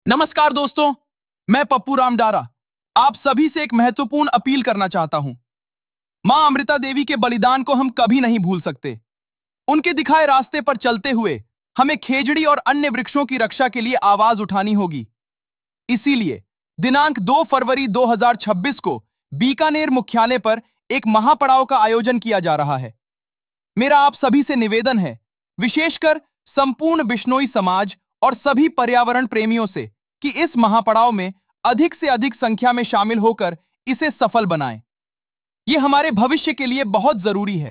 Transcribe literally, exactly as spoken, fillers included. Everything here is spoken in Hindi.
नमस्कार दोस्तों, मैं पप्पू रामडारा आप सभी से एक महत्वपूर्ण अपील करना चाहता हूं। मां अमृता देवी के बलिदान को हम कभी नहीं भूल सकते। उनके दिखाए रास्ते पर चलते हुए हमें खेजड़ी और अन्य वृक्षों की रक्षा के लिए आवाज उठानी होगी। इसीलिए दिनांक दो फरवरी दो हज़ार छब्बीस को बीकानेर मुख्यालय पर एक महापड़ाव का आयोजन किया जा रहा है। मेरा आप सभी से निवेदन है, विशेषकर संपूर्ण बिश्नोई समाज और सभी पर्यावरण प्रेमियों से, कि इस महापड़ाव में अधिक से अधिक संख्या में शामिल होकर इसे सफल बनाएं। यह हमारे भविष्य के लिए बहुत जरूरी है।